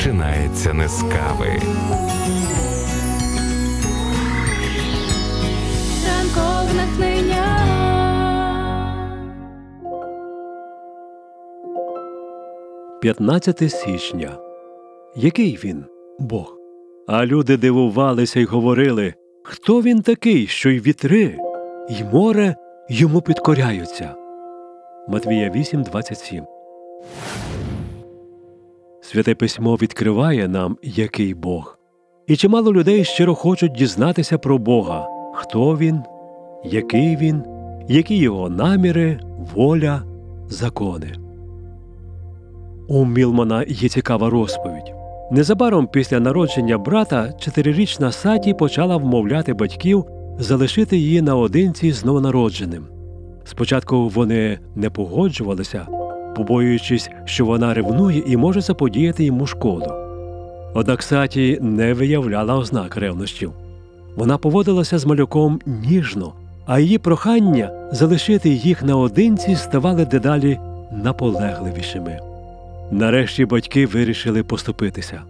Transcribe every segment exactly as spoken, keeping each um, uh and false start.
починається не з кави. Ранкове натхнення. п'ятнадцяте січня. Який він, Бог? А люди дивувалися й говорили, хто він такий, що й вітри, й море йому підкоряються. Матвія вісім двадцять сім. Святе письмо відкриває нам, який Бог. І чимало людей щиро хочуть дізнатися про Бога. Хто він, який він, які його наміри, воля, закони. У Мілмана є цікава розповідь. Незабаром після народження брата чотирирічна Саті почала вмовляти батьків залишити її наодинці з новонародженим. Спочатку вони не погоджувалися, побоюючись, що вона ревнує і може заподіяти йому шкоду. Однак Саті не виявляла ознак ревнощів. Вона поводилася з малюком ніжно, а її прохання залишити їх наодинці ставали дедалі наполегливішими. Нарешті батьки вирішили поступитися.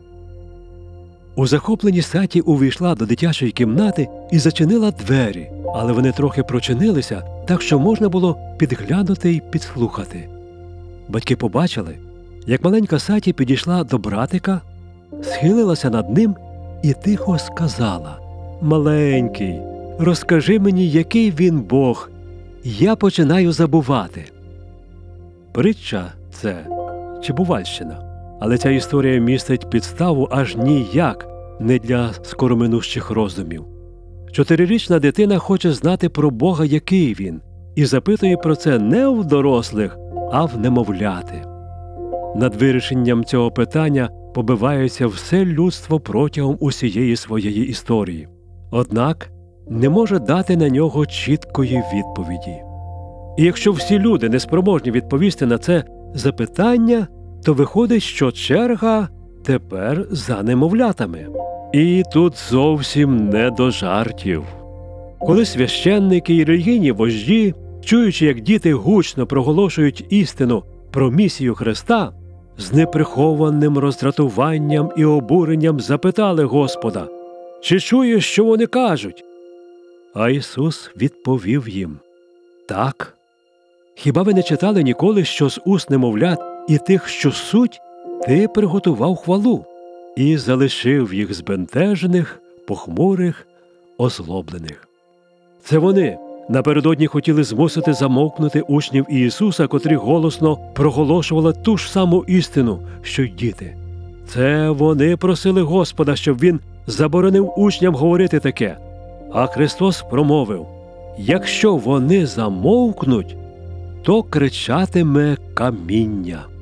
У захопленні Саті увійшла до дитячої кімнати і зачинила двері, але вони трохи прочинилися, так що можна було підглянути й підслухати. Батьки побачили, як маленька Саті підійшла до братика, схилилася над ним і тихо сказала: «Маленький, розкажи мені, який він Бог, я починаю забувати». Притча це чи бувальщина, але ця історія містить підставу аж ніяк не для скороминущих роздумів. Чотирирічна дитина хоче знати про Бога, який він, і запитує про це не в дорослих, а в немовляти. Над вирішенням цього питання побивається все людство протягом усієї своєї історії. Однак не може дати на нього чіткої відповіді. І якщо всі люди не спроможні відповісти на це запитання, то виходить, що черга тепер за немовлятами. І тут зовсім не до жартів. Коли священники і релігійні вожді, чуючи, як діти гучно проголошують істину про місію Христа, з неприхованим роздратуванням і обуренням запитали Господа: «Чи чуєш, що вони кажуть?» А Ісус відповів їм: «Так. Хіба ви не читали ніколи, що з уст немовлят і тих, що суть, ти приготував хвалу і залишив їх збентежених, похмурих, озлоблених?» Це вони напередодні хотіли змусити замовкнути учнів Ісуса, котрі голосно проголошували ту ж саму істину, що й діти. Це вони просили Господа, щоб Він заборонив учням говорити таке. А Христос промовив: «Якщо вони замовкнуть, то кричатиме каміння».